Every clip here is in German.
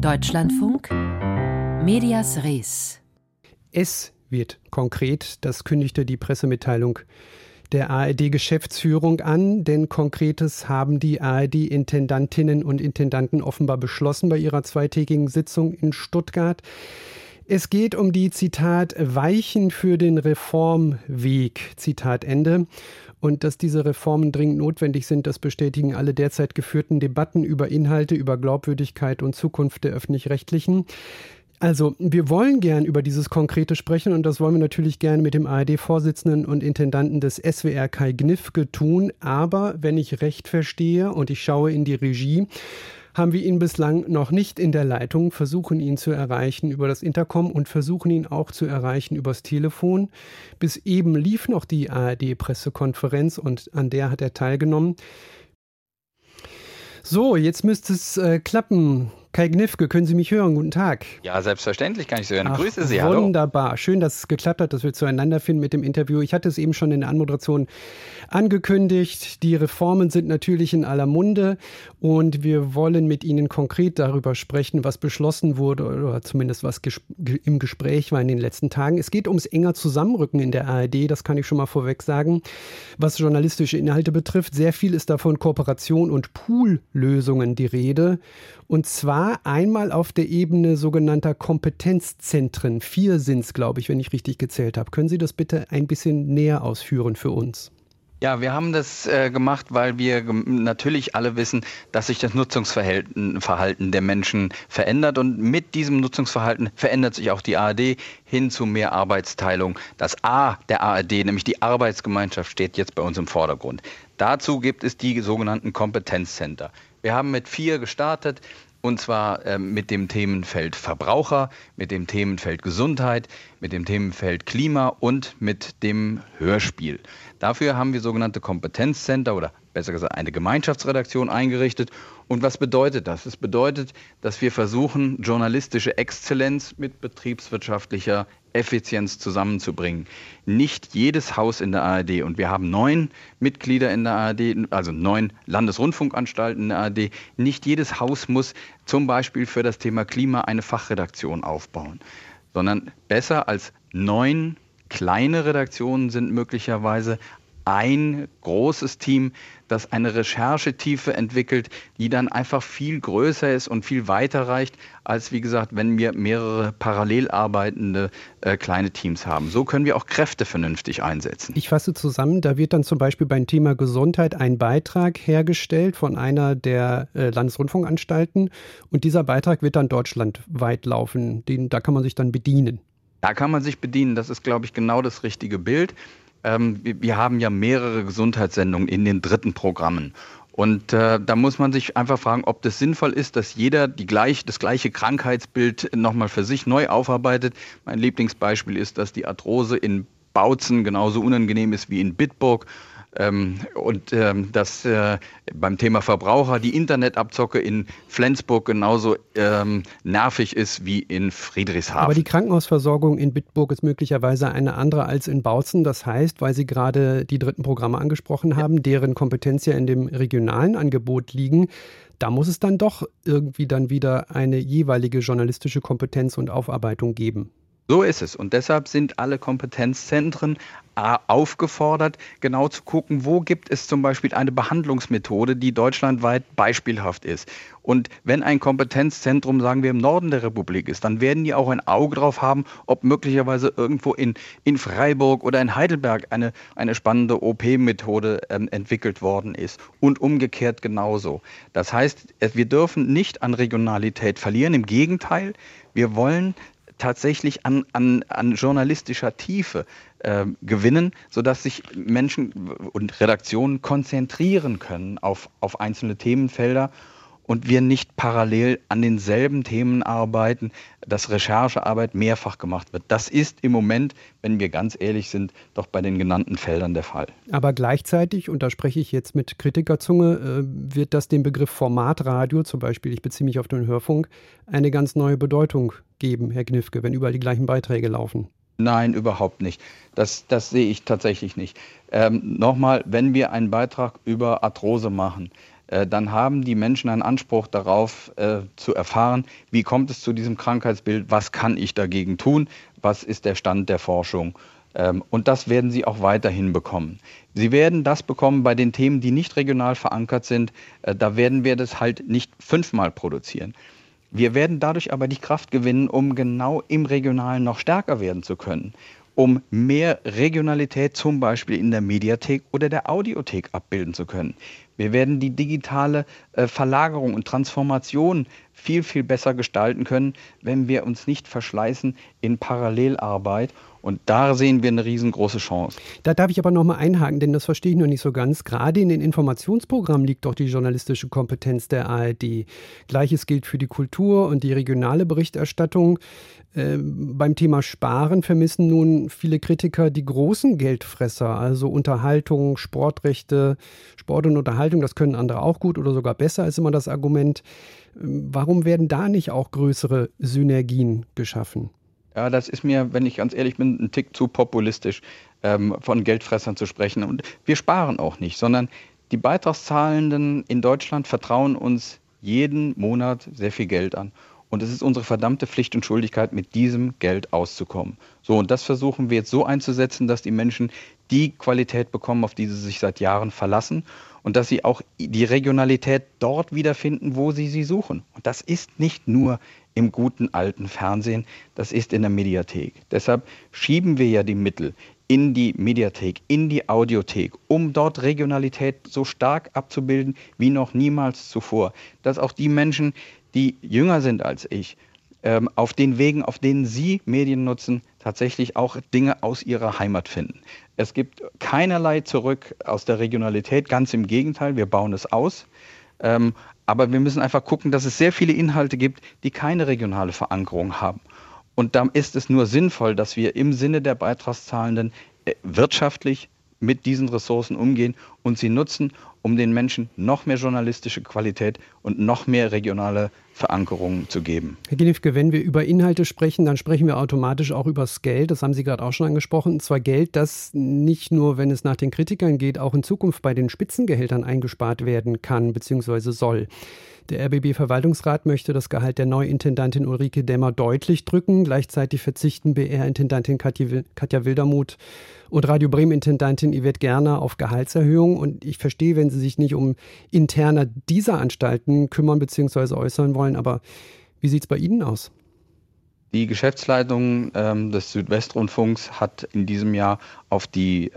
Deutschlandfunk, Medias Res. Es wird konkret, das kündigte die Pressemitteilung der ARD-Geschäftsführung an, denn Konkretes haben die ARD-Intendantinnen und Intendanten offenbar beschlossen bei ihrer zweitägigen Sitzung in Stuttgart. Es geht um die, Zitat, Weichen für den Reformweg, Zitat Ende. Und dass diese Reformen dringend notwendig sind, das bestätigen alle derzeit geführten Debatten über Inhalte, über Glaubwürdigkeit und Zukunft der Öffentlich-Rechtlichen. Also, wir wollen gern über dieses Konkrete sprechen und das wollen wir natürlich gerne mit dem ARD-Vorsitzenden und Intendanten des SWR Kai Gniffke tun. Aber wenn ich recht verstehe und ich schaue in die Regie, haben wir ihn bislang noch nicht in der Leitung, versuchen ihn zu erreichen über das Intercom und versuchen ihn auch zu erreichen übers Telefon. Bis eben lief noch die ARD-Pressekonferenz und an der hat er teilgenommen. So, jetzt müsste es klappen. Kai Gniffke, können Sie mich hören? Guten Tag. Ja, selbstverständlich kann ich Sie hören. Ach, grüße Sie, hallo. Wunderbar. Schön, dass es geklappt hat, dass wir zueinander finden mit dem Interview. Ich hatte es eben schon in der Anmoderation angekündigt. Die Reformen sind natürlich in aller Munde und wir wollen mit Ihnen konkret darüber sprechen, was beschlossen wurde oder zumindest was im Gespräch war in den letzten Tagen. Es geht ums enger Zusammenrücken in der ARD, das kann ich schon mal vorweg sagen. Was journalistische Inhalte betrifft, sehr viel ist davon Kooperation und Poollösungen die Rede. Und zwar einmal auf der Ebene sogenannter Kompetenzzentren. 4 sind es, glaube ich, wenn ich richtig gezählt habe. Können Sie das bitte ein bisschen näher ausführen für uns? Ja, wir haben das gemacht, weil wir natürlich alle wissen, dass sich das Nutzungsverhalten der Menschen verändert. Und mit diesem Nutzungsverhalten verändert sich auch die ARD hin zu mehr Arbeitsteilung. Das A der ARD, nämlich die Arbeitsgemeinschaft, steht jetzt bei uns im Vordergrund. Dazu gibt es die sogenannten Kompetenzcenter. Wir haben mit 4 gestartet. Und zwar mit dem Themenfeld Verbraucher, mit dem Themenfeld Gesundheit, mit dem Themenfeld Klima und mit dem Hörspiel. Dafür haben wir sogenannte Kompetenzcenter oder besser gesagt eine Gemeinschaftsredaktion eingerichtet. Und was bedeutet das? Es bedeutet, dass wir versuchen, journalistische Exzellenz mit betriebswirtschaftlicher Effizienz zusammenzubringen. Nicht jedes Haus in der ARD, und wir haben 9 Mitglieder in der ARD, also 9 Landesrundfunkanstalten in der ARD, nicht jedes Haus muss zum Beispiel für das Thema Klima eine Fachredaktion aufbauen, sondern besser als 9 kleine Redaktionen sind möglicherweise ein großes Team, das eine Recherchetiefe entwickelt, die dann einfach viel größer ist und viel weiter reicht, als, wie gesagt, wenn wir mehrere parallel arbeitende kleine Teams haben. So können wir auch Kräfte vernünftig einsetzen. Ich fasse zusammen, da wird dann zum Beispiel beim Thema Gesundheit ein Beitrag hergestellt von einer der Landesrundfunkanstalten und dieser Beitrag wird dann deutschlandweit laufen. Da kann man sich dann bedienen. Da kann man sich bedienen, das ist, glaube ich, genau das richtige Bild. Wir haben ja mehrere Gesundheitssendungen in den dritten Programmen. Und da muss man sich einfach fragen, ob das sinnvoll ist, dass jeder das gleiche Krankheitsbild nochmal für sich neu aufarbeitet. Mein Lieblingsbeispiel ist, dass die Arthrose in Bautzen genauso unangenehm ist wie in Bitburg. Dass beim Thema Verbraucher die Internetabzocke in Flensburg genauso nervig ist wie in Friedrichshafen. Aber die Krankenhausversorgung in Bitburg ist möglicherweise eine andere als in Bautzen. Das heißt, weil Sie gerade die dritten Programme angesprochen haben, deren Kompetenz ja in dem regionalen Angebot liegen, da muss es dann doch irgendwie dann wieder eine jeweilige journalistische Kompetenz und Aufarbeitung geben. So ist es. Und deshalb sind alle Kompetenzzentren aufgefordert, genau zu gucken, wo gibt es zum Beispiel eine Behandlungsmethode, die deutschlandweit beispielhaft ist. Und wenn ein Kompetenzzentrum, sagen wir, im Norden der Republik ist, dann werden die auch ein Auge drauf haben, ob möglicherweise irgendwo in Freiburg oder in Heidelberg eine spannende OP-Methode entwickelt worden ist. Und umgekehrt genauso. Das heißt, wir dürfen nicht an Regionalität verlieren. Im Gegenteil, wir wollen tatsächlich an journalistischer Tiefe gewinnen, sodass sich Menschen und Redaktionen konzentrieren können auf einzelne Themenfelder und wir nicht parallel an denselben Themen arbeiten, dass Recherchearbeit mehrfach gemacht wird. Das ist im Moment, wenn wir ganz ehrlich sind, doch bei den genannten Feldern der Fall. Aber gleichzeitig, und da spreche ich jetzt mit Kritikerzunge, wird das dem Begriff Formatradio, zum Beispiel, ich beziehe mich auf den Hörfunk, eine ganz neue Bedeutung geben, Herr Gniffke, wenn überall die gleichen Beiträge laufen. Nein, überhaupt nicht. Das sehe ich tatsächlich nicht. Nochmal, wenn wir einen Beitrag über Arthrose machen, dann haben die Menschen einen Anspruch darauf, zu erfahren, wie kommt es zu diesem Krankheitsbild, was kann ich dagegen tun, was ist der Stand der Forschung. Und das werden sie auch weiterhin bekommen. Sie werden das bekommen bei den Themen, die nicht regional verankert sind. Da werden wir das halt nicht 5-mal produzieren. Wir werden dadurch aber die Kraft gewinnen, um genau im Regionalen noch stärker werden zu können, um mehr Regionalität zum Beispiel in der Mediathek oder der Audiothek abbilden zu können. Wir werden die digitale Verlagerung und Transformation viel, viel besser gestalten können, wenn wir uns nicht verschleißen in Parallelarbeit. Und da sehen wir eine riesengroße Chance. Da darf ich aber noch mal einhaken, denn das verstehe ich noch nicht so ganz. Gerade in den Informationsprogrammen liegt doch die journalistische Kompetenz der ARD. Gleiches gilt für die Kultur und die regionale Berichterstattung. Beim Thema Sparen vermissen nun viele Kritiker die großen Geldfresser, also Unterhaltung, Sportrechte, Sport und Unterhaltung. Das können andere auch gut oder sogar besser, ist immer das Argument. Warum werden da nicht auch größere Synergien geschaffen? Ja, das ist mir, wenn ich ganz ehrlich bin, ein Tick zu populistisch, von Geldfressern zu sprechen. Und wir sparen auch nicht, sondern die Beitragszahlenden in Deutschland vertrauen uns jeden Monat sehr viel Geld an. Und es ist unsere verdammte Pflicht und Schuldigkeit, mit diesem Geld auszukommen. So, und das versuchen wir jetzt so einzusetzen, dass die Menschen die Qualität bekommen, auf die sie sich seit Jahren verlassen. Und dass sie auch die Regionalität dort wiederfinden, wo sie suchen. Und das ist nicht nur im guten alten Fernsehen, das ist in der Mediathek. Deshalb schieben wir ja die Mittel in die Mediathek, in die Audiothek, um dort Regionalität so stark abzubilden wie noch niemals zuvor. Dass auch die Menschen, die jünger sind als ich, auf den Wegen, auf denen sie Medien nutzen, tatsächlich auch Dinge aus ihrer Heimat finden. Es gibt keinerlei zurück aus der Regionalität, ganz im Gegenteil, wir bauen es aus. Aber wir müssen einfach gucken, dass es sehr viele Inhalte gibt, die keine regionale Verankerung haben. Und da ist es nur sinnvoll, dass wir im Sinne der Beitragszahlenden wirtschaftlich mit diesen Ressourcen umgehen und sie nutzen, um den Menschen noch mehr journalistische Qualität und noch mehr regionale Verankerung zu geben. Herr Gnifke, wenn wir über Inhalte sprechen, dann sprechen wir automatisch auch über das Geld. Das haben Sie gerade auch schon angesprochen. Und zwar Geld, das nicht nur, wenn es nach den Kritikern geht, auch in Zukunft bei den Spitzengehältern eingespart werden kann bzw. soll. Der RBB-Verwaltungsrat möchte das Gehalt der Neuintendantin Ulrike Demmer deutlich drücken. Gleichzeitig verzichten BR-Intendantin Katja Wildermuth und Radio Bremen-Intendantin Yvette Gerner auf Gehaltserhöhungen. Und ich verstehe, wenn Sie sich nicht um Interna dieser Anstalten kümmern bzw. äußern wollen. Aber wie sieht es bei Ihnen aus? Die Geschäftsleitung des Südwestrundfunks hat in diesem Jahr auf den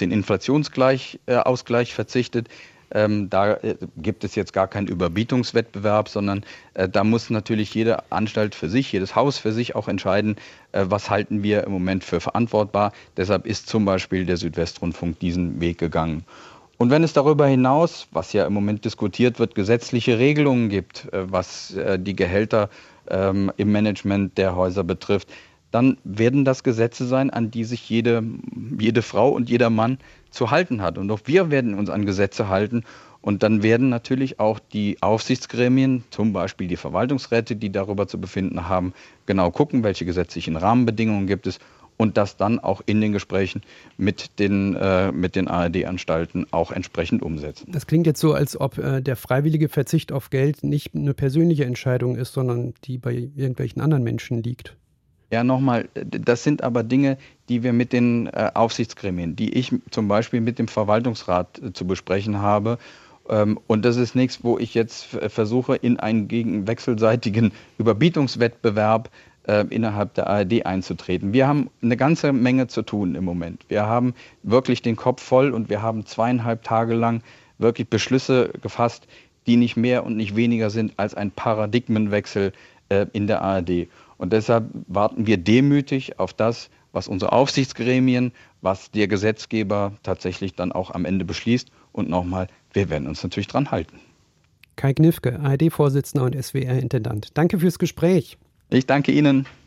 Inflationsausgleich verzichtet. Da gibt es jetzt gar keinen Überbietungswettbewerb, sondern da muss natürlich jede Anstalt für sich, jedes Haus für sich auch entscheiden, was halten wir im Moment für verantwortbar. Deshalb ist zum Beispiel der Südwestrundfunk diesen Weg gegangen. Und wenn es darüber hinaus, was ja im Moment diskutiert wird, gesetzliche Regelungen gibt, was die Gehälter im Management der Häuser betrifft, dann werden das Gesetze sein, an die sich jede Frau und jeder Mann zu halten hat. Und auch wir werden uns an Gesetze halten. Und dann werden natürlich auch die Aufsichtsgremien, zum Beispiel die Verwaltungsräte, die darüber zu befinden haben, genau gucken, welche gesetzlichen Rahmenbedingungen gibt es und das dann auch in den Gesprächen mit den ARD-Anstalten auch entsprechend umsetzen. Das klingt jetzt so, als ob der freiwillige Verzicht auf Geld nicht eine persönliche Entscheidung ist, sondern die bei irgendwelchen anderen Menschen liegt. Ja, nochmal, das sind aber Dinge, die wir mit den Aufsichtsgremien, die ich zum Beispiel mit dem Verwaltungsrat zu besprechen habe. Und das ist nichts, wo ich jetzt versuche, in einen wechselseitigen Überbietungswettbewerb innerhalb der ARD einzutreten. Wir haben eine ganze Menge zu tun im Moment. Wir haben wirklich den Kopf voll und wir haben 2,5 Tage lang wirklich Beschlüsse gefasst, die nicht mehr und nicht weniger sind als ein Paradigmenwechsel in der ARD. Und deshalb warten wir demütig auf das, was unsere Aufsichtsgremien, was der Gesetzgeber tatsächlich dann auch am Ende beschließt. Und nochmal, wir werden uns natürlich dran halten. Kai Gnifke, ARD-Vorsitzender und SWR-Intendant. Danke fürs Gespräch. Ich danke Ihnen.